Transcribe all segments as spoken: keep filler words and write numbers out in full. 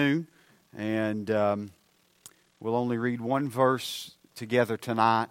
And um, we'll only read one verse together tonight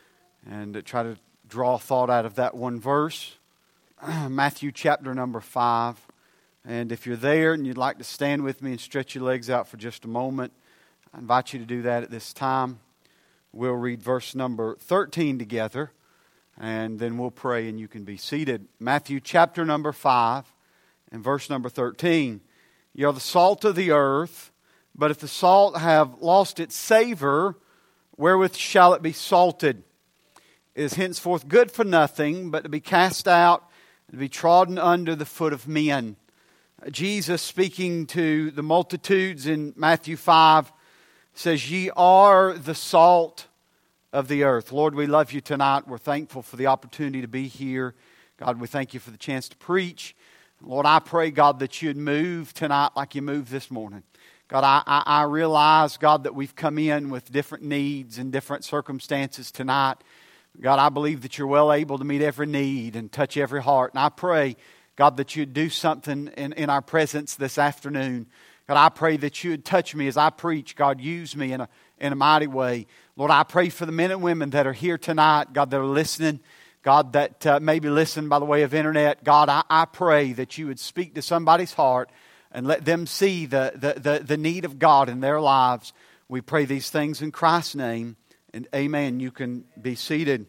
and try to draw thought out of that one verse. Matthew chapter number five. And if you're there and you'd like to stand with me and stretch your legs out for just a moment, I invite you to do that at this time. We'll read verse number thirteen together, and then we'll pray and you can be seated. Matthew chapter number five and verse number thirteen. You are the salt of the earth, but if the salt have lost its savor, wherewith shall it be salted? It is henceforth good for nothing, but to be cast out and to be trodden under the foot of men. Jesus, speaking to the multitudes in Matthew five, says, Ye are the salt of the earth. Lord, we love you tonight. We're thankful for the opportunity to be here. God, we thank you for the chance to preach. Lord, I pray, God, that you'd move tonight like you moved this morning. God, I, I, I realize, God, that we've come in with different needs and different circumstances tonight. God, I believe that you're well able to meet every need and touch every heart. And I pray, God, that you'd do something in, in our presence this afternoon. God, I pray that you would touch me as I preach. God, use me in a, in a mighty way. Lord, I pray for the men and women that are here tonight, God, that are listening. God, that uh, maybe listen by the way of internet. God, I, I pray that you would speak to somebody's heart and let them see the, the, the, the need of God in their lives. We pray these things in Christ's name. And amen. You can be seated.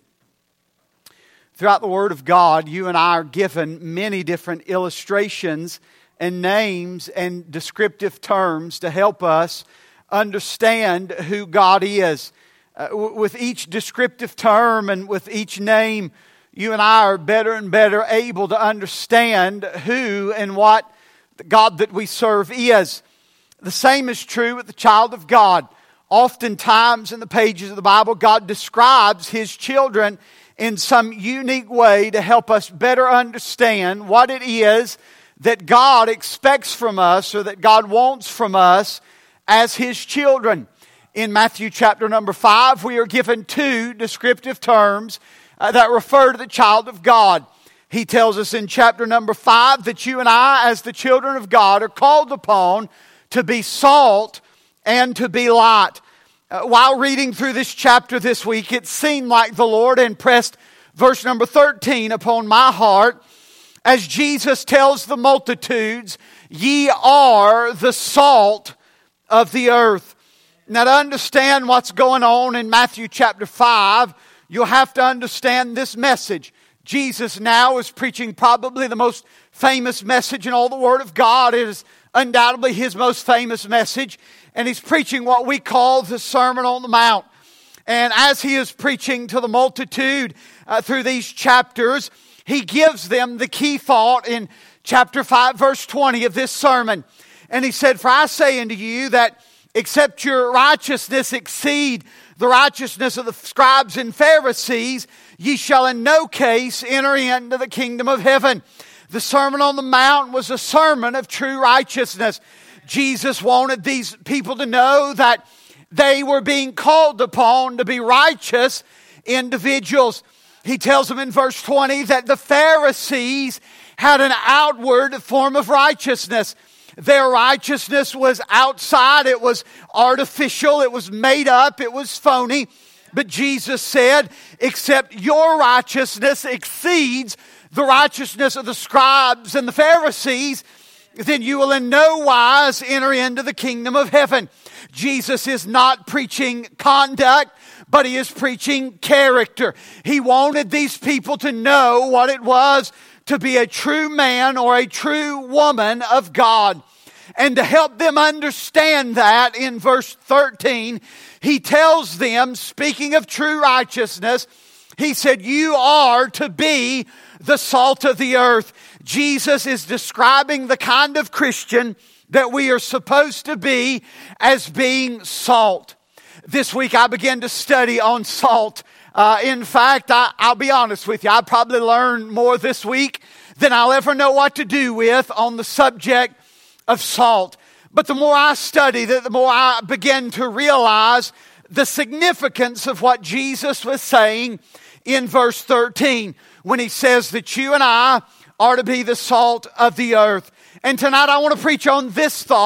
Throughout the Word of God, you and I are given many different illustrations and names and descriptive terms to help us understand who God is. Uh, w- with each descriptive term and with each name, you and I are better and better able to understand who and what the God that we serve is. The same is true with the child of God. Oftentimes in the pages of the Bible, God describes His children in some unique way to help us better understand what it is that God expects from us or that God wants from us as His children. In Matthew chapter number five, we are given two descriptive terms uh, that refer to the child of God. He tells us in chapter number five that you and I, as the children of God, are called upon to be salt and to be light. Uh, while reading through this chapter this week, it seemed like the Lord impressed verse number thirteen upon my heart as Jesus tells the multitudes, Ye are the salt of the earth. Now, to understand what's going on in Matthew chapter five, you'll have to understand this message. Jesus now is preaching probably the most famous message in all the Word of God. It is undoubtedly His most famous message. And He's preaching what we call the Sermon on the Mount. And as He is preaching to the multitude uh, through these chapters, He gives them the key thought in chapter five, verse twenty of this sermon. And He said, For I say unto you that except your righteousness exceed the righteousness of the scribes and Pharisees, ye shall in no case enter into the kingdom of heaven. The Sermon on the Mount was a sermon of true righteousness. Jesus wanted these people to know that they were being called upon to be righteous individuals. He tells them in verse twenty that the Pharisees had an outward form of righteousness. Their righteousness was outside. It was artificial. It was made up. It was phony. But Jesus said, except your righteousness exceeds the righteousness of the scribes and the Pharisees, then you will in no wise enter into the kingdom of heaven. Jesus is not preaching conduct, but He is preaching character. He wanted these people to know what it was to be a true man or a true woman of God. And to help them understand that, in verse thirteen, He tells them, speaking of true righteousness, He said, you are to be the salt of the earth. Jesus is describing the kind of Christian that we are supposed to be as being salt. This week I began to study on salt. Uh, in fact, I, I'll be honest with you, I probably learned more this week than I'll ever know what to do with on the subject of salt. But the more I studied it, the more I began to realize the significance of what Jesus was saying in verse thirteen when He says that you and I are to be the salt of the earth. And tonight I want to preach on this thought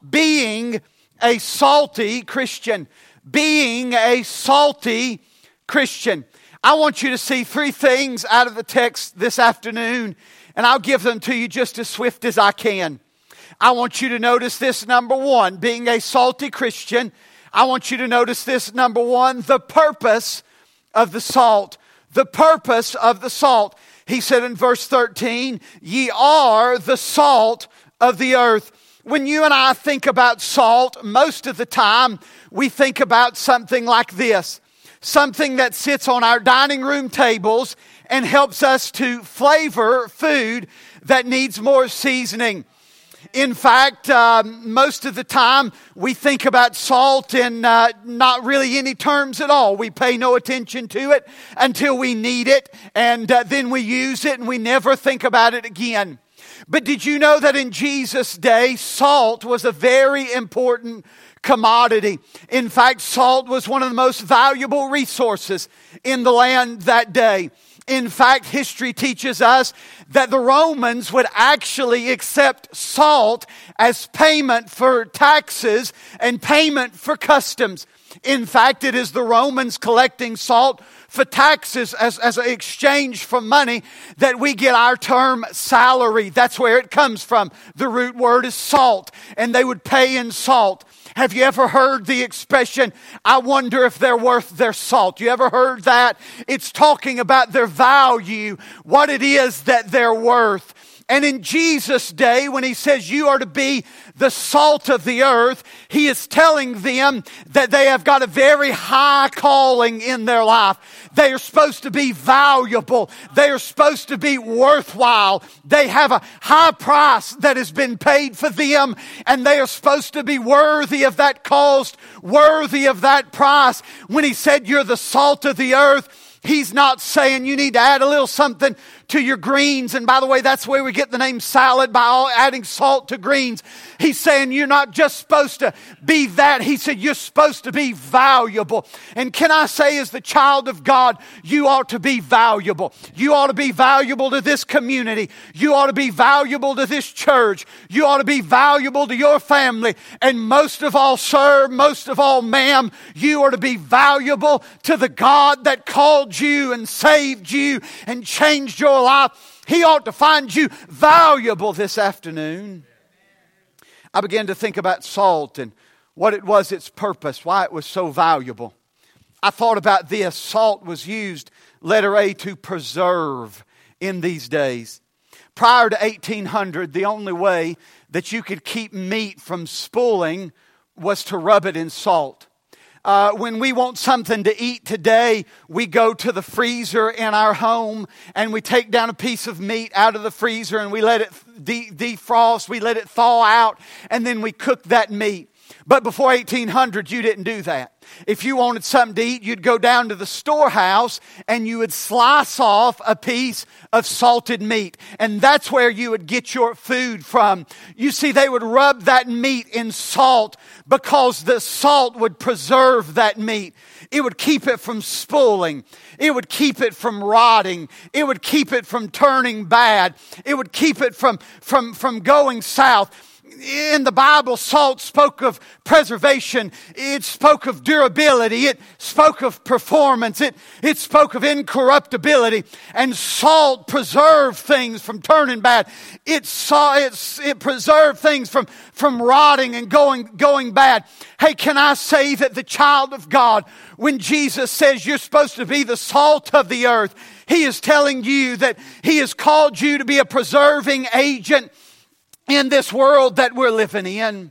being a salty Christian. Being a salty Christian. I want you to see three things out of the text this afternoon, and I'll give them to you just as swift as I can. I want you to notice this, number one, being a salty Christian. I want you to notice this, number one, the purpose of the salt. The purpose of the salt. He said in verse thirteen, ye are the salt of the earth. When you and I think about salt, most of the time we think about something like this. Something that sits on our dining room tables and helps us to flavor food that needs more seasoning. In fact, uh, most of the time we think about salt in uh, not really any terms at all. We pay no attention to it until we need it, and uh, then we use it and we never think about it again. But did you know that in Jesus' day, salt was a very important commodity? In fact, salt was one of the most valuable resources in the land that day. In fact, history teaches us that the Romans would actually accept salt as payment for taxes and payment for customs. In fact, it is the Romans collecting salt for taxes as, as an exchange for money that we get our term salary. That's where it comes from. The root word is salt, and they would pay in salt. Have you ever heard the expression, I wonder if they're worth their salt? You ever heard that? It's talking about their value, what it is that they're worth. And in Jesus' day, when he says you are to be the salt of the earth, he is telling them that they have got a very high calling in their life. They are supposed to be valuable. They are supposed to be worthwhile. They have a high price that has been paid for them, and they are supposed to be worthy of that cost, worthy of that price. When he said you're the salt of the earth, he's not saying you need to add a little something to your greens. And by the way, that's where we get the name salad, by adding salt to greens. He's saying you're not just supposed to be that. He said you're supposed to be valuable. And can I say, as the child of God, you ought to be valuable. You ought to be valuable to this community. You ought to be valuable to this church. You ought to be valuable to your family. And most of all, sir, most of all, ma'am, you are to be valuable to the God that called you and saved you and changed your life. He ought to find you valuable this afternoon. I began to think about salt and what it was, its purpose, why it was so valuable. I thought about this. Salt was used, letter A, to preserve in these days. Prior to eighteen hundred, the only way that you could keep meat from spoiling was to rub it in salt. Uh, when we want something to eat today, we go to the freezer in our home and we take down a piece of meat out of the freezer and we let it de- defrost, we let it thaw out, and then we cook that meat. But before eighteen hundred, you didn't do that. If you wanted something to eat, you'd go down to the storehouse and you would slice off a piece of salted meat. And that's where you would get your food from. You see, they would rub that meat in salt because the salt would preserve that meat. It would keep it from spoiling. It would keep it from rotting. It would keep it from turning bad. It would keep it from, from, from going south. In the Bible, salt spoke of preservation. It spoke of durability. It spoke of performance. It, it spoke of incorruptibility. And salt preserved things from turning bad. It saw it, it preserved things from, from rotting and going, going bad. Hey, can I say that the child of God, when Jesus says you're supposed to be the salt of the earth, he is telling you that he has called you to be a preserving agent in this world that we're living in.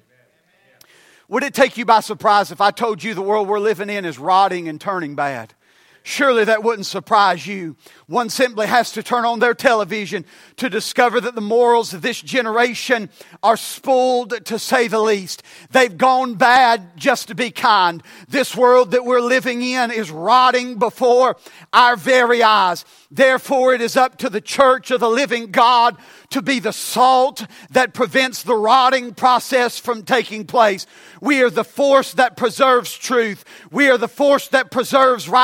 Would it take you by surprise if I told you the world we're living in is rotting and turning bad? Surely that wouldn't surprise you. One simply has to turn on their television to discover that the morals of this generation are spoiled, to say the least. They've gone bad just to be kind. This world that we're living in is rotting before our very eyes. Therefore, it is up to the church of the living God to be the salt that prevents the rotting process from taking place. We are the force that preserves truth. We are the force that preserves righteousness.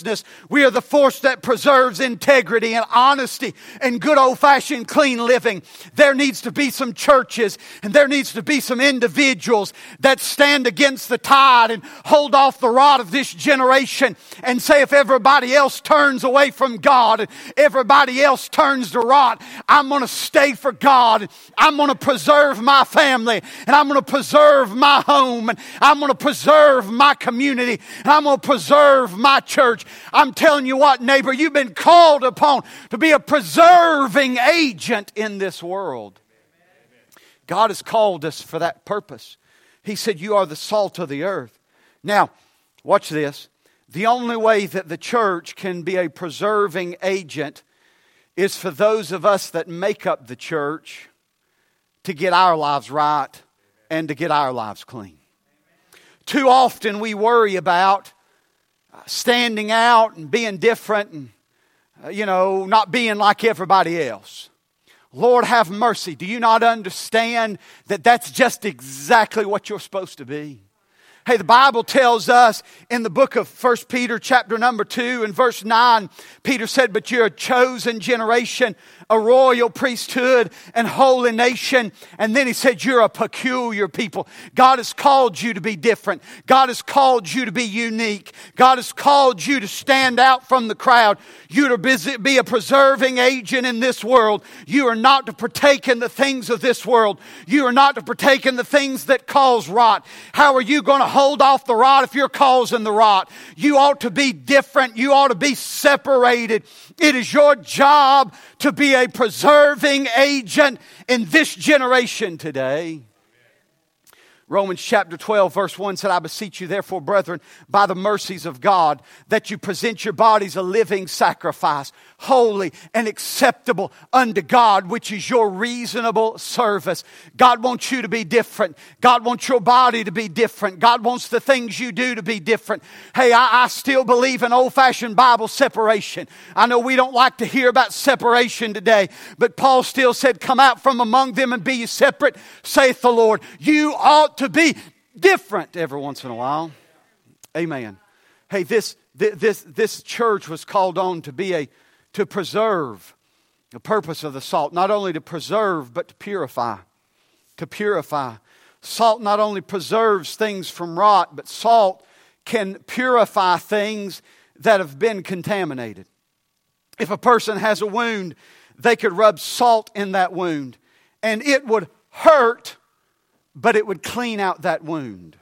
witness. We are the force that preserves integrity and honesty and good old-fashioned clean living. There needs to be some churches and there needs to be some individuals that stand against the tide and hold off the rod of this generation and say, if everybody else turns away from God, everybody else turns to rot, I'm going to stay for God. I'm going to preserve my family, and I'm going to preserve my home, and I'm going to preserve my community, and I'm going to preserve my church. I'm telling you what, neighbor, you've been called upon to be a preserving agent in this world. God has called us for that purpose. He said, you are the salt of the earth. Now, watch this. The only way that the church can be a preserving agent is for those of us that make up the church to get our lives right and to get our lives clean. Too often we worry about standing out and being different and, you know, not being like everybody else. Lord, have mercy. Do you not understand that that's just exactly what you're supposed to be? Hey, the Bible tells us in the book of First Peter chapter number two and verse nine, Peter said, but you're a chosen generation, a royal priesthood and holy nation. And then he said, you're a peculiar people. God has called you to be different. God has called you to be unique. God has called you to stand out from the crowd. You're to be a preserving agent in this world. You are not to partake in the things of this world. You are not to partake in the things that cause rot. How are you going to hold off the rot if you're causing the rot? You ought to be different. You ought to be separated. It is your job to be a preserving agent in this generation today. Romans chapter twelve verse one said, I beseech you therefore, brethren, by the mercies of God, that you present your bodies a living sacrifice, holy and acceptable unto God, which is your reasonable service. God wants you to be different. God wants your body to be different. God wants the things you do to be different. Hey, I, I still believe in old-fashioned Bible separation. I know we don't like to hear about separation today, but Paul still said, come out from among them and be ye separate, saith the Lord. You ought to be different every once in a while. Amen. Hey, this this this church was called on to be a to preserve. The purpose of the salt, not only to preserve, but to purify. To purify. Salt not only preserves things from rot, but salt can purify things that have been contaminated. If a person has a wound, they could rub salt in that wound, and it would hurt, but it would clean out that wound.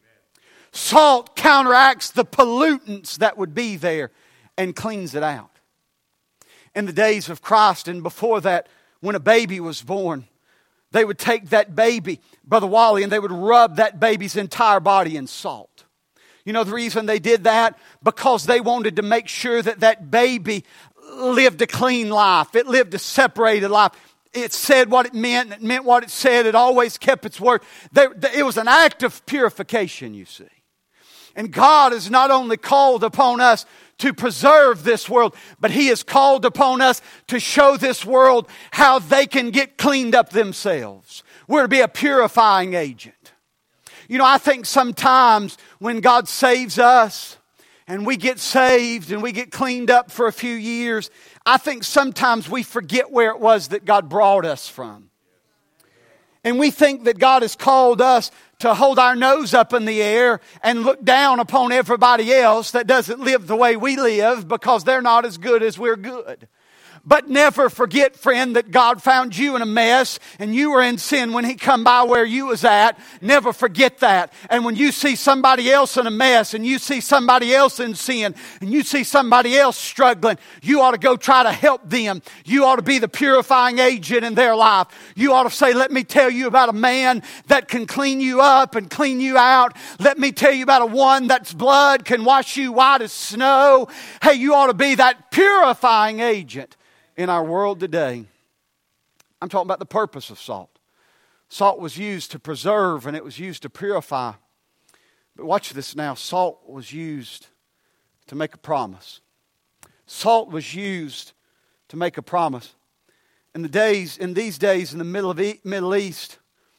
Salt counteracts the pollutants that would be there and cleans it out. In the days of Christ and before that, when a baby was born, they would take that baby, Brother Wally, and they would rub that baby's entire body in salt. You know the reason they did that? Because they wanted to make sure that that baby lived a clean life. It lived a separated life. It said what it meant. It meant what it said. It always kept its word. There, it was an act of purification, you see. And God has not only called upon us to preserve this world, but He has called upon us to show this world how they can get cleaned up themselves. We're to be a purifying agent. You know, I think sometimes when God saves us and we get saved and we get cleaned up for a few years, I think sometimes we forget where it was that God brought us from. And we think that God has called us to hold our nose up in the air and look down upon everybody else that doesn't live the way we live because they're not as good as we're good. But never forget, friend, that God found you in a mess and you were in sin when He come by where you was at. Never forget that. And when you see somebody else in a mess and you see somebody else in sin and you see somebody else struggling, you ought to go try to help them. You ought to be the purifying agent in their life. You ought to say, let me tell you about a man that can clean you up and clean you out. Let me tell you about a one that's blood can wash you white as snow. Hey, you ought to be that purifying agent in our world today. I'm talking about the purpose of salt. Salt was used to preserve and it was used to purify. But watch this now. Salt was used to make a promise. Salt was used to make a promise. In the days, in these days in the middle of the Middle East,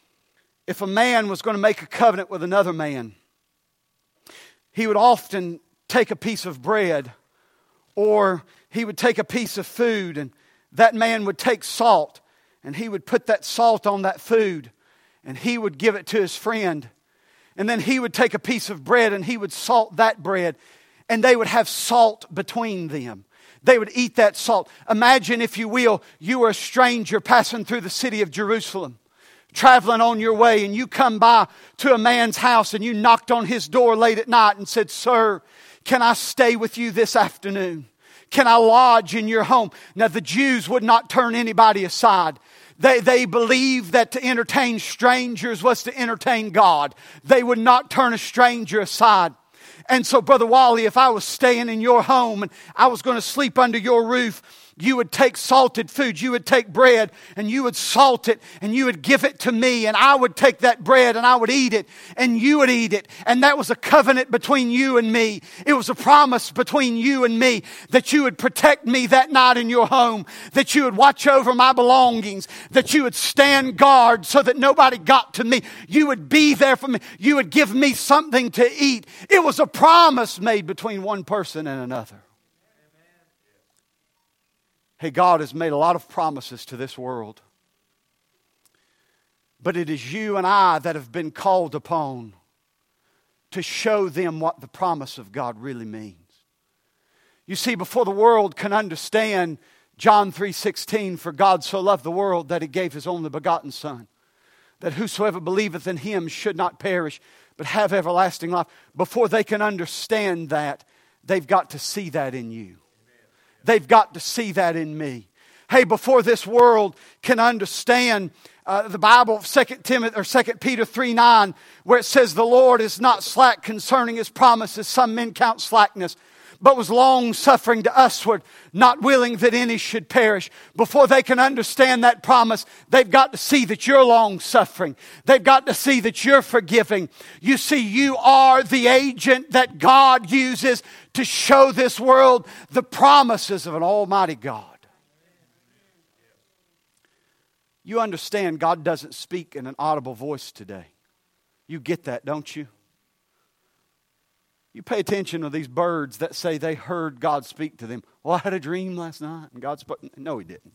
if a man was going to make a covenant with another man, he would often take a piece of bread Or he would take a piece of food, and that man would take salt, and he would put that salt on that food, and he would give it to his friend. And then he would take a piece of bread, and he would salt that bread, and they would have salt between them. They would eat that salt. Imagine, if you will, you were a stranger passing through the city of Jerusalem, traveling on your way, and you come by to a man's house, and you knocked on his door late at night and said, "Sir, can I stay with you this afternoon? Can I lodge in your home?" Now, the Jews would not turn anybody aside. They, they believed that to entertain strangers was to entertain God. They would not turn a stranger aside. And so, Brother Wally, if I was staying in your home and I was going to sleep under your roof, you would take salted food, you would take bread, and you would salt it, and you would give it to me, and I would take that bread, and I would eat it, and you would eat it. And that was a covenant between you and me. It was a promise between you and me that you would protect me that night in your home, that you would watch over my belongings, that you would stand guard so that nobody got to me. You would be there for me. You would give me something to eat. It was a promise made between one person and another. Hey, God has made a lot of promises to this world. But it is you and I that have been called upon to show them what the promise of God really means. You see, before the world can understand John three sixteen, "For God so loved the world that He gave His only begotten Son, that whosoever believeth in Him should not perish, but have everlasting life." Before they can understand that, they've got to see that in you. They've got to see that in me. Hey, before this world can understand uh, the Bible, Second Timothy or Second Peter three nine, where it says, "The Lord is not slack concerning His promises, some men count slackness, but was long suffering to usward, not willing that any should perish." Before they can understand that promise, they've got to see that you're long suffering. They've got to see that you're forgiving. You see, you are the agent that God uses to show this world the promises of an almighty God. You understand God doesn't speak in an audible voice today. You get that, don't you? You pay attention to these birds that say they heard God speak to them. "Well, I had a dream last night and God spoke." No, He didn't.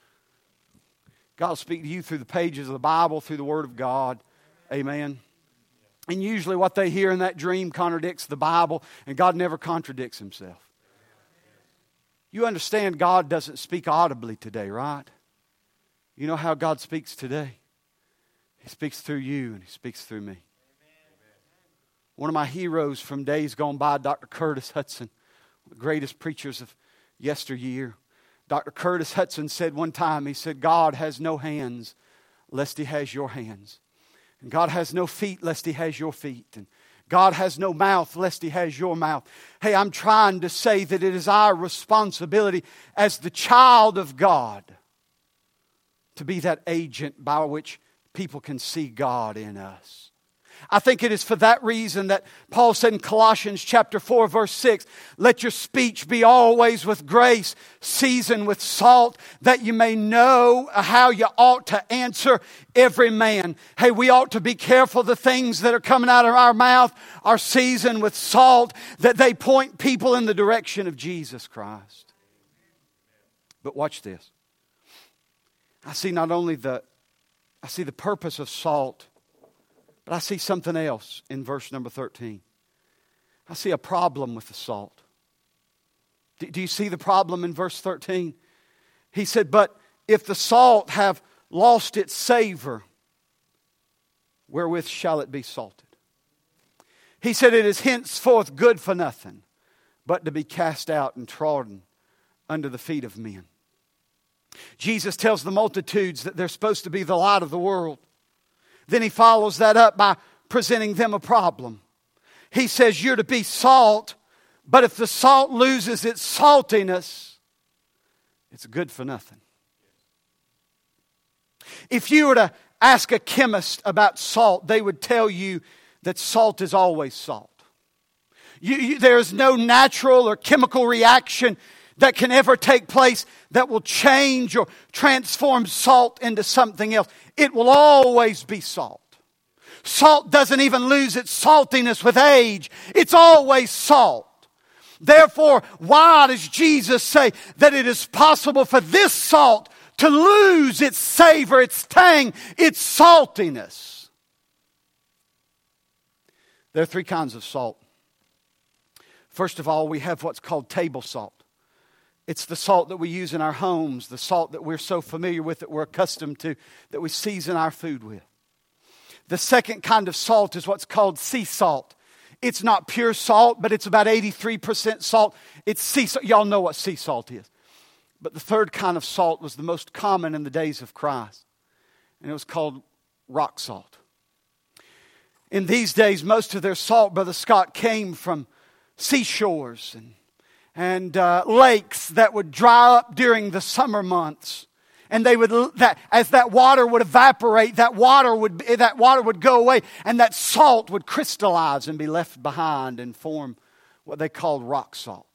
God will speak to you through the pages of the Bible, through the Word of God. Amen. And usually what they hear in that dream contradicts the Bible, and God never contradicts Himself. You understand God doesn't speak audibly today, right? You know how God speaks today? He speaks through you and He speaks through me. One of my heroes from days gone by, Doctor Curtis Hudson, one of the greatest preachers of yesteryear. Doctor Curtis Hudson said one time, he said, "God has no hands lest He has your hands. And God has no feet lest He has your feet. And God has no mouth lest He has your mouth." Hey, I'm trying to say that it is our responsibility as the child of God to be that agent by which people can see God in us. I think it is for that reason that Paul said in Colossians chapter four, verse six, "Let your speech be always with grace, seasoned with salt, that you may know how you ought to answer every man." Hey, we ought to be careful the things that are coming out of our mouth are seasoned with salt, that they point people in the direction of Jesus Christ. But watch this. I see not only the, I see the purpose of salt, but I see something else in verse number thirteen. I see a problem with the salt. Do, do you see the problem in verse thirteen? He said, "But if the salt have lost its savor, wherewith shall it be salted?" He said, "It is henceforth good for nothing, but to be cast out and trodden under the feet of men." Jesus tells the multitudes that they're supposed to be the light of the world. Then He follows that up by presenting them a problem. He says, you're to be salt, but if the salt loses its saltiness, it's good for nothing. If you were to ask a chemist about salt, they would tell you that salt is always salt. You, you, there's no natural or chemical reaction that can ever take place that will change or transform salt into something else. It will always be salt. Salt doesn't even lose its saltiness with age. It's always salt. Therefore, why does Jesus say that it is possible for this salt to lose its savor, its tang, its saltiness? There are three kinds of salt. First of all, we have what's called table salt. It's the salt that we use in our homes, the salt that we're so familiar with, that we're accustomed to, that we season our food with. The second kind of salt is what's called sea salt. It's not pure salt, but it's about eighty-three percent salt. It's sea salt. Y'all know what sea salt is. But the third kind of salt was the most common in the days of Christ. And it was called rock salt. In these days, most of their salt, Brother Scott, came from seashores and, and uh, lakes that would dry up during the summer months. And they would, that as that water would evaporate, that water would that water would go away, and that salt would crystallize and be left behind and form what they called rock salt.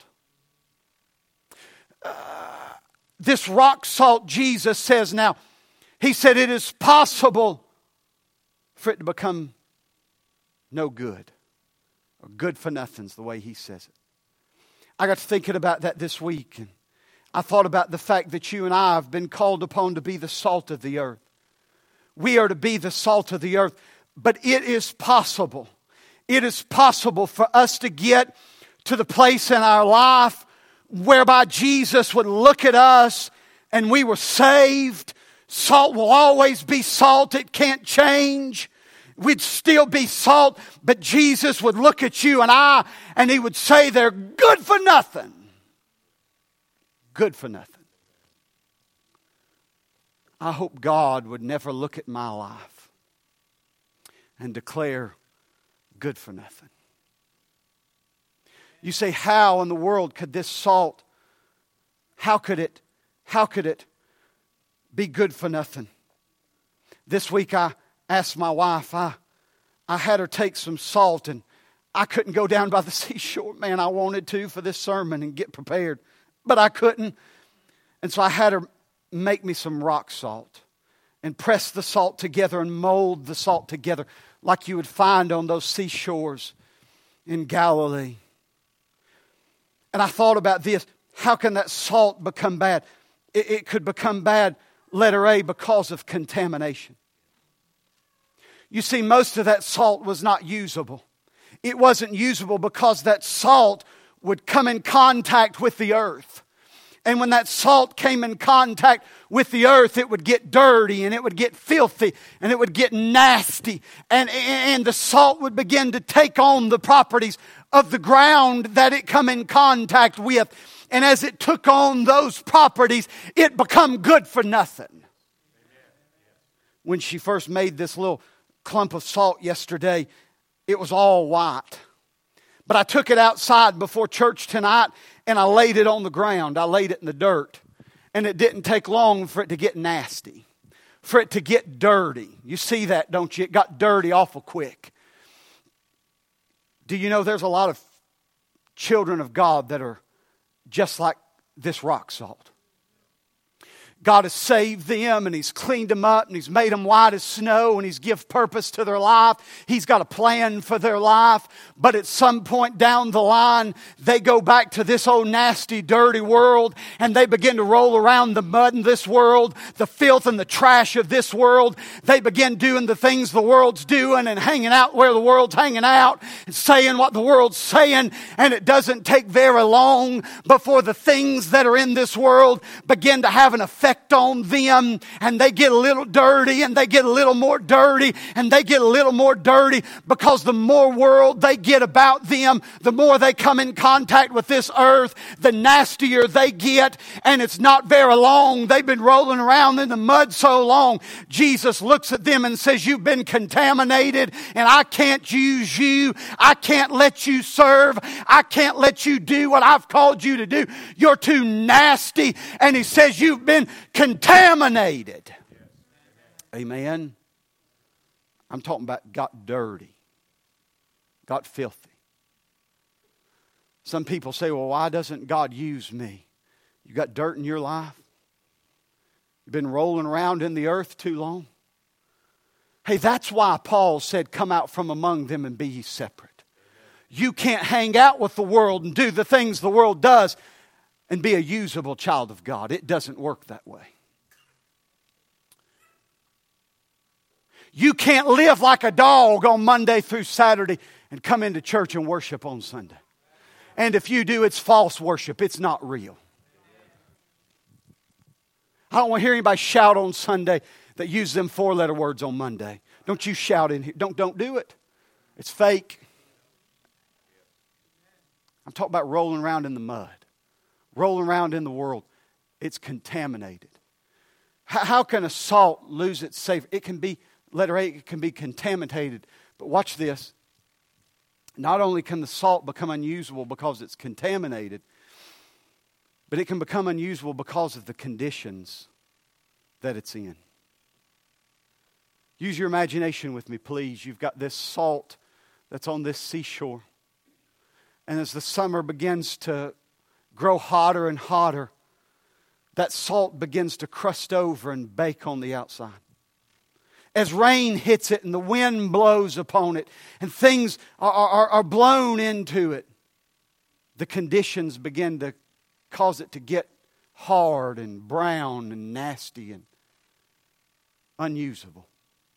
Uh, this rock salt, Jesus says now, He said it is possible for it to become no good, or good for nothing's the way He says it. I got to thinking about that this week, and I thought about the fact that you and I have been called upon to be the salt of the earth. We are to be the salt of the earth, but it is possible. It is possible for us to get to the place in our life whereby Jesus would look at us and we were saved. Salt will always be salt. It can't change. We'd still be salt, but Jesus would look at you and I and He would say they're good for nothing. Good for nothing. I hope God would never look at my life and declare good for nothing. You say, how in the world could this salt, how could it, how could it be good for nothing? This week I asked my wife, I, I had her take some salt, and I couldn't go down by the seashore. Man, I wanted to for this sermon and get prepared, but I couldn't. And so I had her make me some rock salt and press the salt together and mold the salt together like you would find on those seashores in Galilee. And I thought about this. How can that salt become bad? It, it could become bad, letter A, because of contamination. You see, most of that salt was not usable. It wasn't usable because that salt would come in contact with the earth. And when that salt came in contact with the earth, it would get dirty and it would get filthy and it would get nasty. And, and the salt would begin to take on the properties of the ground that it come in contact with. And as it took on those properties, it become good for nothing. When she first made this little clump of salt yesterday, it was all white. But I took it outside before church tonight and I laid it on the ground. I laid it in the dirt. And it didn't take long for it to get nasty, for it to get dirty. You see that, don't you? It got dirty awful quick. Do you know there's a lot of children of God that are just like this rock salt? God has saved them and He's cleaned them up and He's made them white as snow and He's given purpose to their life. He's got a plan for their life. But at some point down the line, they go back to this old nasty, dirty world and they begin to roll around the mud in this world, the filth and the trash of this world. They begin doing the things the world's doing and hanging out where the world's hanging out and saying what the world's saying. And it doesn't take very long before the things that are in this world begin to have an effect on them, and they get a little dirty and they get a little more dirty and they get a little more dirty because the more world they get about them, the more they come in contact with this earth, the nastier they get. And it's not very long. They've been rolling around in the mud so long. Jesus looks at them and says, you've been contaminated and I can't use you. I can't let you serve. I can't let you do what I've called you to do. You're too nasty. And He says, you've been contaminated. Amen. I'm talking about got dirty, got filthy. Some people say, well, why doesn't God use me? You got dirt in your life? You've been rolling around in the earth too long? Hey, that's why Paul said, come out from among them and be ye separate. you can't hang out with the world and do the things the world does and be a usable child of God. It doesn't work that way. You can't live like a dog on Monday through Saturday and come into church and worship on Sunday. And if you do, it's false worship. It's not real. I don't want to hear anybody shout on Sunday that use them four-letter words on Monday. Don't you shout in here. Don't, don't do it. It's fake. I'm talking about rolling around in the mud. Rolling around in the world. It's contaminated. How, how can a salt lose its savor? It can be, letter A, it can be contaminated. But watch this. Not only can the salt become unusable because it's contaminated, but it can become unusable because of the conditions that it's in. Use your imagination with me, please. You've got this salt that's on this seashore. And as the summer begins to grow hotter and hotter, that salt begins to crust over and bake on the outside. As rain hits it and the wind blows upon it and things are, are, are blown into it, the conditions begin to cause it to get hard and brown and nasty and unusable.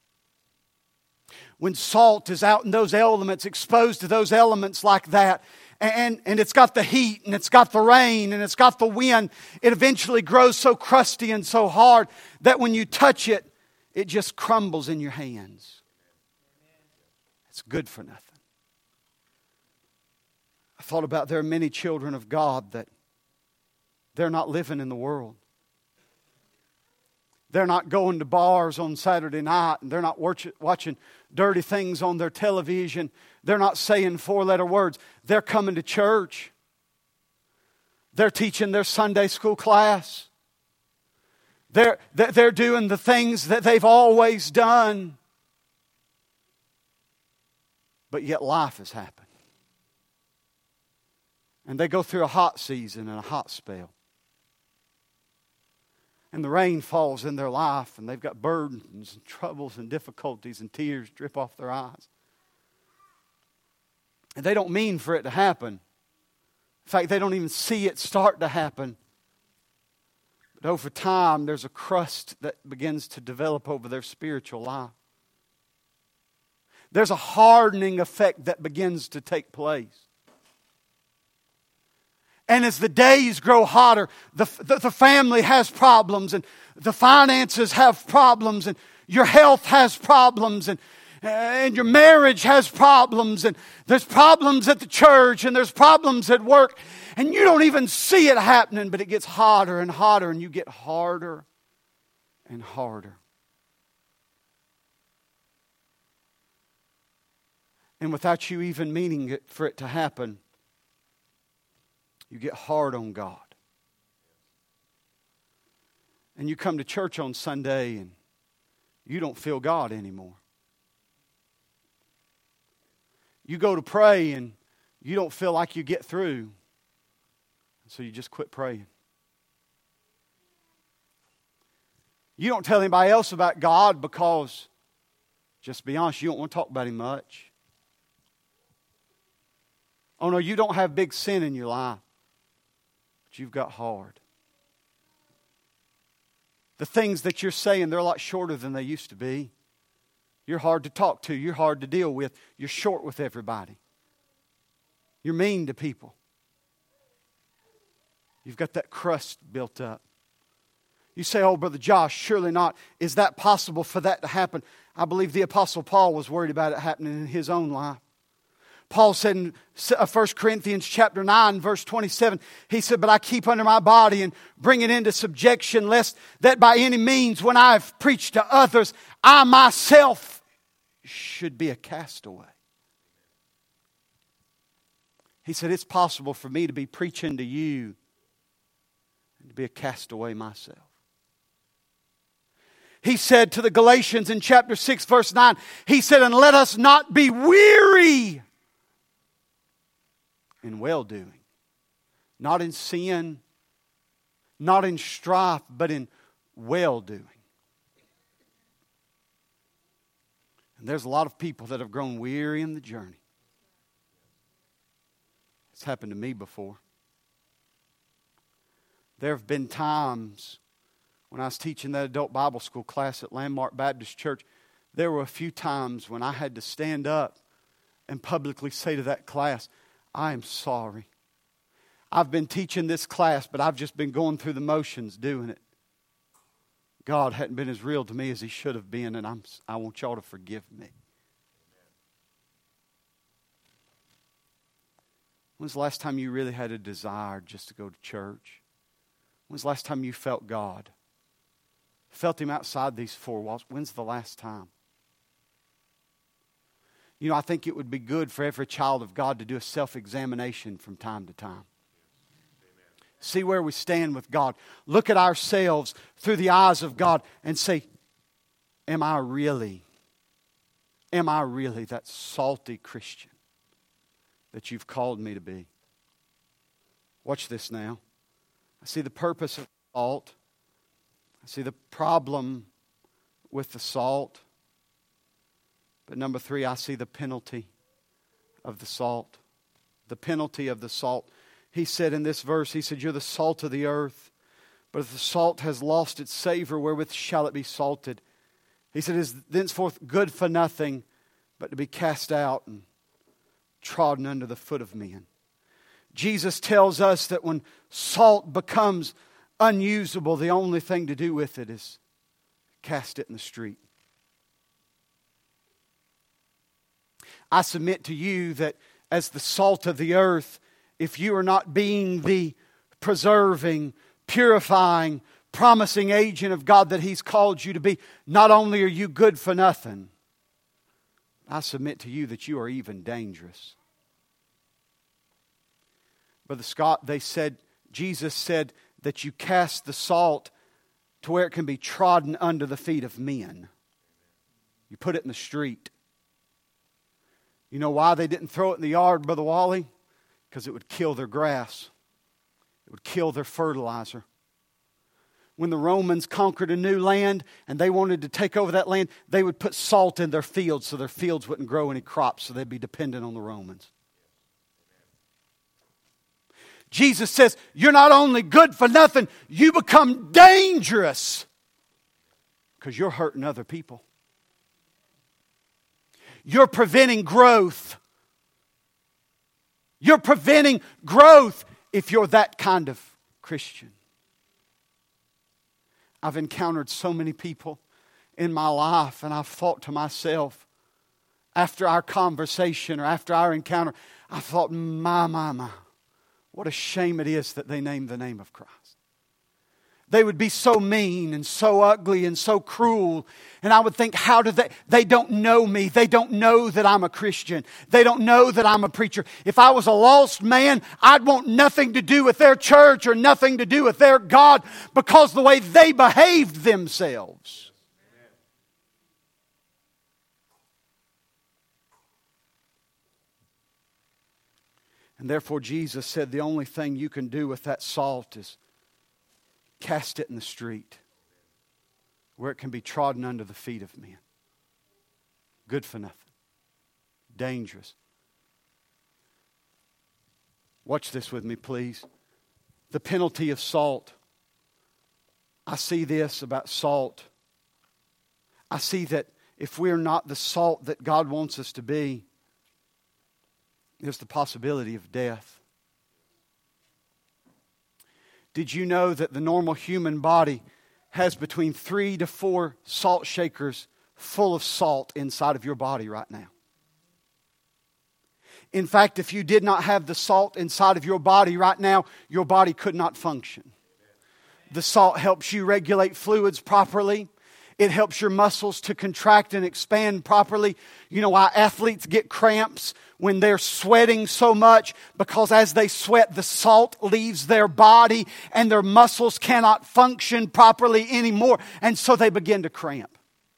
When salt is out in those elements, exposed to those elements like that, and, and it's got the heat and it's got the rain and it's got the wind, it eventually grows so crusty and so hard that when you touch it, it just crumbles in your hands. It's good for nothing. I thought about there are many children of God that they're not living in the world. They're not going to bars on Saturday night, and they're not watch, watching dirty things on their television. They're not saying four-letter words. They're coming to church. They're teaching their Sunday school class. They're, they're doing the things that they've always done. But yet life has happened. And they go through a hot season and a hot spell. And the rain falls in their life, and they've got burdens and troubles and difficulties, and tears drip off their eyes. And they don't mean for it to happen. In fact, they don't even see it start to happen. But over time, there's a crust that begins to develop over their spiritual life. There's a hardening effect that begins to take place. And as the days grow hotter, the, the, the family has problems, and the finances have problems, and your health has problems, and, and your marriage has problems, and there's problems at the church, and there's problems at work, and you don't even see it happening, but it gets hotter and hotter, and you get harder and harder. And without you even meaning it for it to happen, you get hard on God. And you come to church on Sunday and you don't feel God anymore. You go to pray and you don't feel like you get through. So you just quit praying. You don't tell anybody else about God because, just to be honest, you don't want to talk about Him much. Oh no, you don't have big sin in your life. But you've got hard. The things that you're saying, they're a lot shorter than they used to be. You're hard to talk to. You're hard to deal with. You're short with everybody. You're mean to people. You've got that crust built up. You say, oh, Brother Josh, surely not. Is that possible for that to happen? I believe the Apostle Paul was worried about it happening in his own life. Paul said in First Corinthians chapter nine, verse twenty-seven, he said, but I keep under my body and bring it into subjection, lest that by any means, when I have preached to others, I myself should be a castaway. He said, it's possible for me to be preaching to you and to be a castaway myself. He said to the Galatians in chapter six, verse nine, he said, and let us not be weary in well-doing. Not in sin, not in strife, but in well-doing. And there's a lot of people that have grown weary in the journey. It's happened to me before. There have been times when I was teaching that adult Bible school class at Landmark Baptist Church, there were a few times when I had to stand up and publicly say to that class, I am sorry. I've been teaching this class, but I've just been going through the motions doing it. God hadn't been as real to me as He should have been, and I'm, I want y'all to forgive me. When's the last time you really had a desire just to go to church? When's the last time you felt God? Felt Him outside these four walls? When's the last time? You know, I think it would be good for every child of God to do a self-examination from time to time. See where we stand with God. Look at ourselves through the eyes of God and say, am I really, am I really that salty Christian that You've called me to be? Watch this now. I see the purpose of salt. I see the problem with the salt. But number three, I see the penalty of the salt. The penalty of the salt. He said in this verse, He said, you're the salt of the earth. But if the salt has lost its savor, wherewith shall it be salted? He said, it is thenceforth good for nothing, but to be cast out and trodden under the foot of men. Jesus tells us that when salt becomes unusable, the only thing to do with it is cast it in the street. I submit to you that as the salt of the earth, if you are not being the preserving, purifying, promising agent of God that He's called you to be, not only are you good for nothing, I submit to you that you are even dangerous. Brother Scott, they said, Jesus said that you cast the salt to where it can be trodden under the feet of men. You put it in the street. You know why they didn't throw it in the yard, Brother Wally? Because it would kill their grass. It would kill their fertilizer. When the Romans conquered a new land and they wanted to take over that land, they would put salt in their fields so their fields wouldn't grow any crops, so they'd be dependent on the Romans. Jesus says, you're not only good for nothing, you become dangerous because you're hurting other people. You're preventing growth. You're preventing growth if you're that kind of Christian. I've encountered so many people in my life, and I've thought to myself, after our conversation or after our encounter, I thought, my, my, my, what a shame it is that they name the name of Christ. They would be so mean and so ugly and so cruel. And I would think, how do they, they don't know me. They don't know that I'm a Christian. They don't know that I'm a preacher. If I was a lost man, I'd want nothing to do with their church or nothing to do with their God because the way they behaved themselves. And therefore Jesus said the only thing you can do with that salt is cast it in the street where it can be trodden under the feet of men. Good for nothing. Dangerous. Watch this with me, please. The penalty of salt. I see this about salt. I see that if we're not the salt that God wants us to be, there's the possibility of death. Did you know that the normal human body has between three to four salt shakers full of salt inside of your body right now? In fact, if you did not have the salt inside of your body right now, your body could not function. The salt helps you regulate fluids properly. It helps your muscles to contract and expand properly. You know why athletes get cramps when they're sweating so much? Because as they sweat, the salt leaves their body and their muscles cannot function properly anymore. And so they begin to cramp.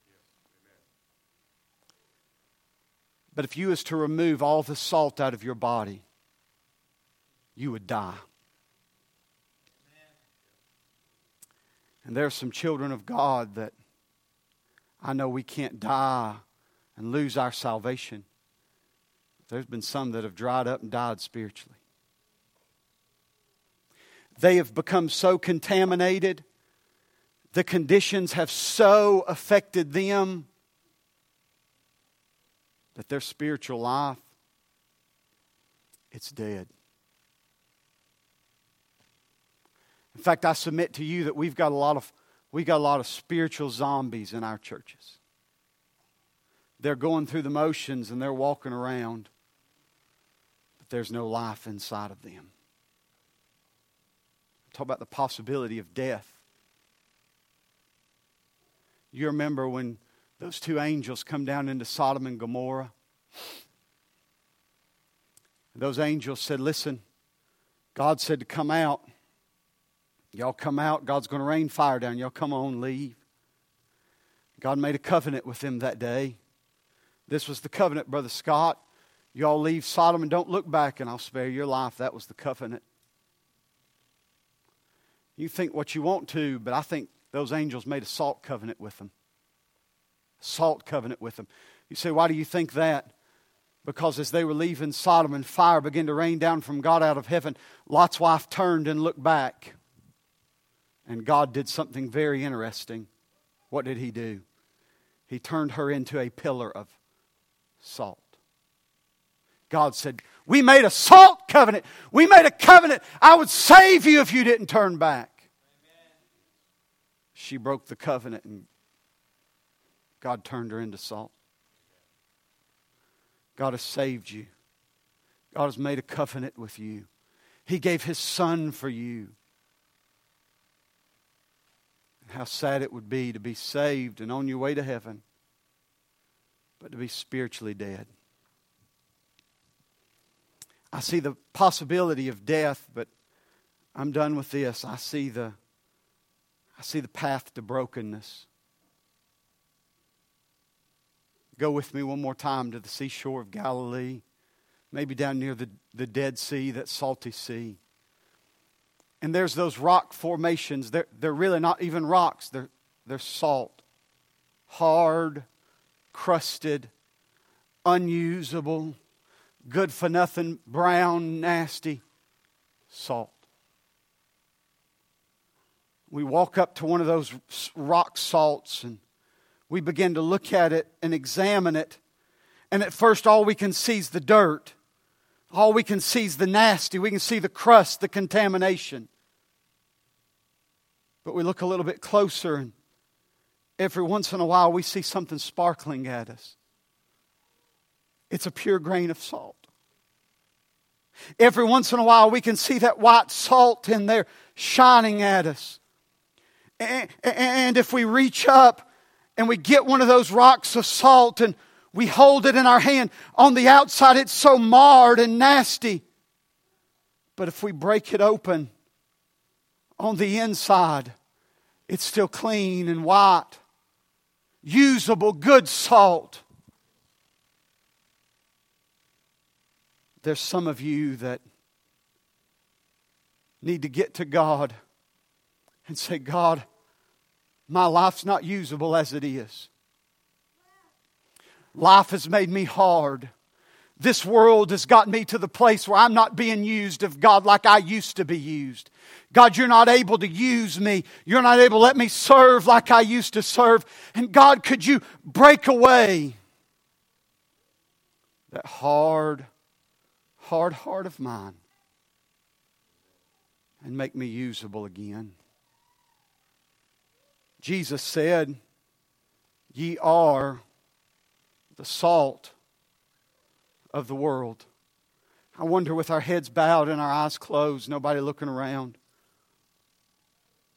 But if you was to remove all the salt out of your body, you would die. And there are some children of God that I know we can't die and lose our salvation. There's been some that have dried up and died spiritually. They have become so contaminated. The conditions have so affected them that their spiritual life, it's dead. In fact, I submit to you that we've got a lot of we got a lot of spiritual zombies in our churches. They're going through the motions and they're walking around, but there's no life inside of them. Talk about the possibility of death. You remember when those two angels come down into Sodom and Gomorrah? Those angels said, listen, God said to come out. Y'all come out. God's going to rain fire down. Y'all come on, leave. God made a covenant with them that day. This was the covenant, Brother Scott. Y'all leave Sodom and don't look back and I'll spare your life. That was the covenant. You think what you want to, but I think those angels made a salt covenant with them. Salt covenant with them. You say, why do you think that? Because as they were leaving Sodom and fire began to rain down from God out of heaven, Lot's wife turned and looked back. And God did something very interesting. What did He do? He turned her into a pillar of salt. God said, we made a salt covenant. We made a covenant. I would save you if you didn't turn back. Amen. She broke the covenant and God turned her into salt. God has saved you. God has made a covenant with you. He gave His Son for you. How sad it would be to be saved and on your way to heaven, but to be spiritually dead. I see the possibility of death, but I'm done with this. I see the, I see the path to brokenness. Go with me one more time to the seashore of Galilee, maybe down near the, the Dead Sea, that salty sea. And there's those rock formations. They're, they're really not even rocks. They're, they're salt. Hard, crusted, unusable, good for nothing, brown, nasty salt. We walk up to one of those rock salts and we begin to look at it and examine it. And at first all we can see is the dirt. All we can see is the nasty. We can see the crust, the contamination. But we look a little bit closer and every once in a while we see something sparkling at us. It's a pure grain of salt. Every once in a while we can see that white salt in there shining at us. And if we reach up and we get one of those rocks of salt and we hold it in our hand, on the outside it's so marred and nasty. But if we break it open, on the inside, it's still clean and white. Usable, good salt. There's some of you that need to get to God and say, God, my life's not usable as it is. Life has made me hard. This world has gotten me to the place where I'm not being used of God like I used to be used. God, you're not able to use me. You're not able to let me serve like I used to serve. And God, could you break away that hard, hard heart of mine and make me usable again? Jesus said, ye are the salt of the world. I wonder, with our heads bowed and our eyes closed, nobody looking around,